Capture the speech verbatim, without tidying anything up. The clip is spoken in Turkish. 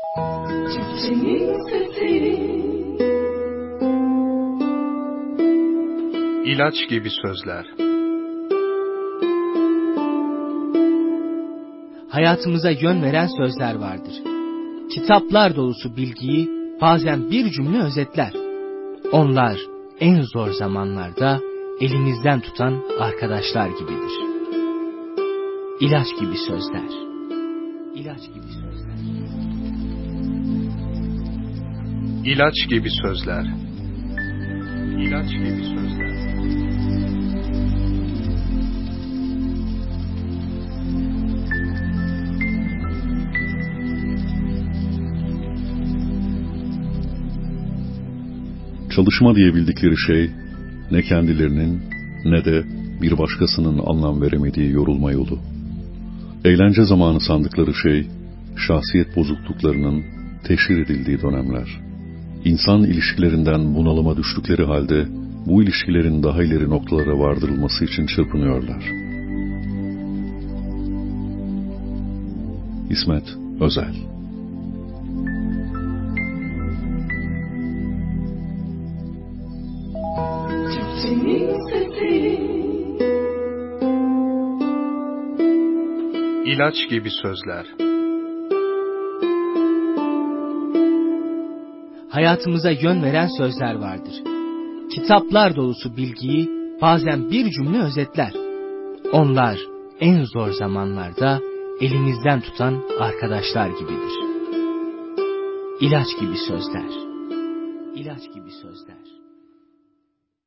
Çiftçinin sesi. İlaç gibi sözler. Hayatımıza yön veren sözler vardır. Kitaplar dolusu bilgiyi bazen bir cümle özetler. Onlar en zor zamanlarda elimizden tutan arkadaşlar gibidir. İlaç gibi sözler. İlaç gibi sözler. İlaç gibi sözler. İlaç gibi sözler. Çalışma diyebildikleri şey, ne kendilerinin ne de bir başkasının anlam veremediği yorulma yolu. Eğlence zamanı sandıkları şey, şahsiyet bozukluklarının teşhir edildiği dönemler. İnsan ilişkilerinden bunalıma düştükleri halde, bu ilişkilerin daha ileri noktalara vardırılması için çırpınıyorlar. İsmet Özel. İlaç gibi sözler. Hayatımıza yön veren sözler vardır. Kitaplar dolusu bilgiyi bazen bir cümle özetler. Onlar en zor zamanlarda elimizden tutan arkadaşlar gibidir. İlaç gibi sözler. İlaç gibi sözler.